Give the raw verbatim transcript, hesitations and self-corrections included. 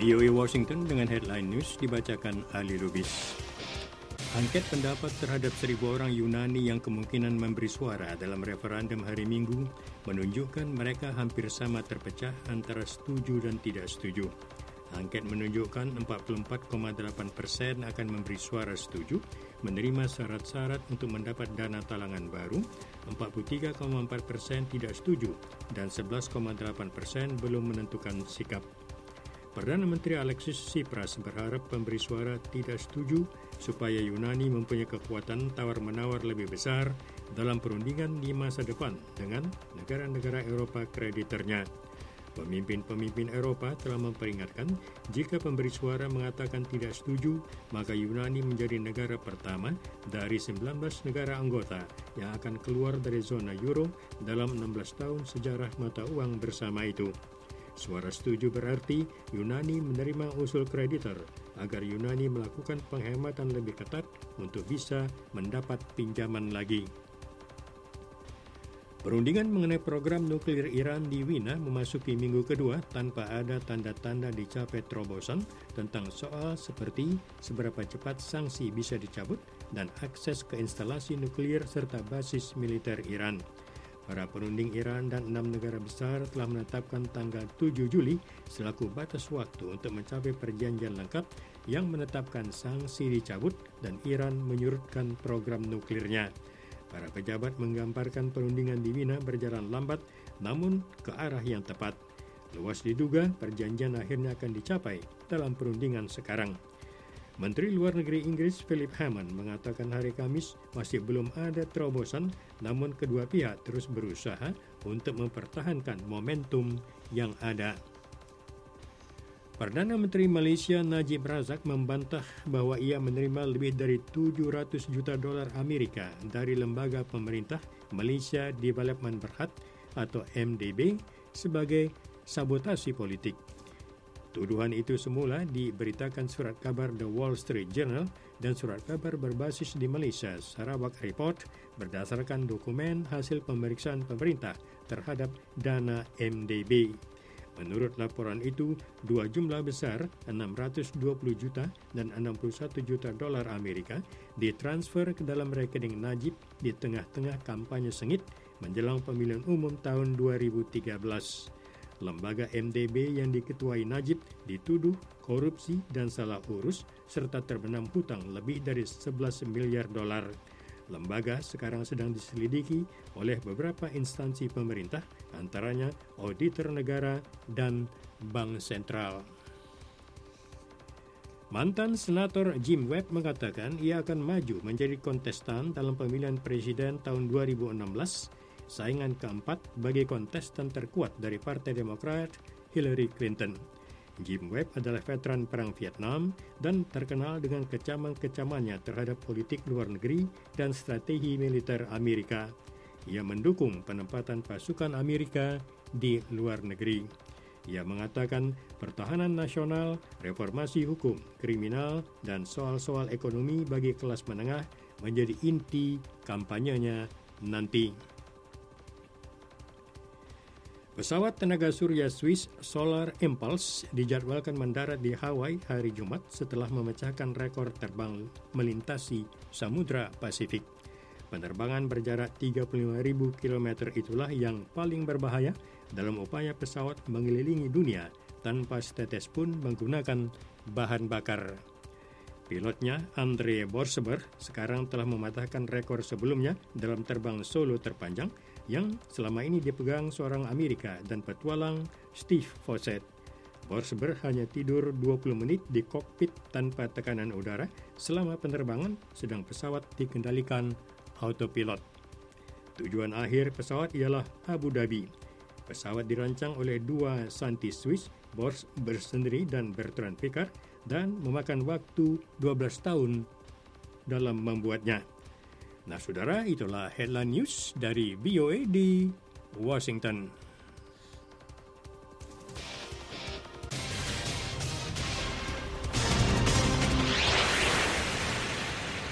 V O A Washington dengan headline news dibacakan Ali Lubis. Angket pendapat terhadap seribu orang Yunani yang kemungkinan memberi suara dalam referendum hari Minggu menunjukkan mereka hampir sama terpecah antara setuju dan tidak setuju. Angket menunjukkan empat puluh empat koma delapan persen akan memberi suara setuju, menerima syarat-syarat untuk mendapat dana talangan baru, empat puluh tiga koma empat persen tidak setuju, dan sebelas koma delapan persen belum menentukan sikap. Perdana Menteri Alexis Tsipras berharap pemberi suara tidak setuju supaya Yunani mempunyai kekuatan tawar-menawar lebih besar dalam perundingan di masa depan dengan negara-negara Eropa kreditornya. Pemimpin-pemimpin Eropa telah memperingatkan jika pemberi suara mengatakan tidak setuju, maka Yunani menjadi negara pertama dari sembilan belas negara anggota yang akan keluar dari zona euro dalam enam belas tahun sejarah mata uang bersama itu. Suara setuju berarti Yunani menerima usul kreditor agar Yunani melakukan penghematan lebih ketat untuk bisa mendapat pinjaman lagi. Perundingan mengenai program nuklir Iran di Wina memasuki minggu kedua tanpa ada tanda-tanda dicapai terobosan tentang soal seperti seberapa cepat sanksi bisa dicabut dan akses ke instalasi nuklir serta basis militer Iran. Para perunding Iran dan enam negara besar telah menetapkan tanggal tujuh Juli selaku batas waktu untuk mencapai perjanjian lengkap yang menetapkan sanksi dicabut dan Iran menyurutkan program nuklirnya. Para pejabat menggambarkan perundingan di Wina berjalan lambat namun ke arah yang tepat. Luas diduga perjanjian akhirnya akan dicapai dalam perundingan sekarang. Menteri Luar Negeri Inggris Philip Hammond mengatakan hari Kamis masih belum ada terobosan, namun kedua pihak terus berusaha untuk mempertahankan momentum yang ada. Perdana Menteri Malaysia Najib Razak membantah bahwa ia menerima lebih dari tujuh ratus juta dolar Amerika dari lembaga pemerintah Malaysia Development Berhad atau M D B sebagai sabotasi politik. Tuduhan itu semula diberitakan surat kabar The Wall Street Journal dan surat kabar berbasis di Malaysia, Sarawak Report, berdasarkan dokumen hasil pemeriksaan pemerintah terhadap dana M D B. Menurut laporan itu, dua jumlah besar, enam ratus dua puluh juta dan enam puluh satu juta dolar Amerika, ditransfer ke dalam rekening Najib di tengah-tengah kampanye sengit menjelang pemilihan umum tahun dua ribu tiga belas. Lembaga M D B yang diketuai Najib dituduh korupsi dan salah urus serta terbenam hutang lebih dari sebelas miliar dolar. Lembaga sekarang sedang diselidiki oleh beberapa instansi pemerintah, antaranya Auditor Negara dan Bank Sentral. Mantan Senator Jim Webb mengatakan ia akan maju menjadi kontestan dalam pemilihan presiden tahun dua ribu enam belas, saingan keempat bagi kontestan terkuat dari Partai Demokrat, Hillary Clinton. Jim Webb adalah veteran Perang Vietnam dan terkenal dengan kecaman-kecamannya terhadap politik luar negeri dan strategi militer Amerika. Ia mendukung penempatan pasukan Amerika di luar negeri. Ia mengatakan pertahanan nasional, reformasi hukum, kriminal, dan soal-soal ekonomi bagi kelas menengah menjadi inti kampanyenya nanti. Pesawat tenaga surya Swiss Solar Impulse dijadwalkan mendarat di Hawaii hari Jumat setelah memecahkan rekor terbang melintasi Samudra Pasifik. Penerbangan berjarak tiga puluh lima ribu kilometer itulah yang paling berbahaya dalam upaya pesawat mengelilingi dunia tanpa setetes pun menggunakan bahan bakar. Pilotnya, Andre Borseber, sekarang telah mematahkan rekor sebelumnya dalam terbang solo terpanjang yang selama ini dipegang seorang Amerika dan petualang Steve Fossett. Borseber hanya tidur dua puluh menit di kokpit tanpa tekanan udara selama penerbangan, sedang pesawat dikendalikan autopilot. Tujuan akhir pesawat ialah Abu Dhabi. Pesawat dirancang oleh dua saintis Swiss, Borseber sendiri dan Bertrand Piccard, dan memakan waktu dua belas tahun dalam membuatnya. Nah, saudara, itulah headline news dari V O A di Washington.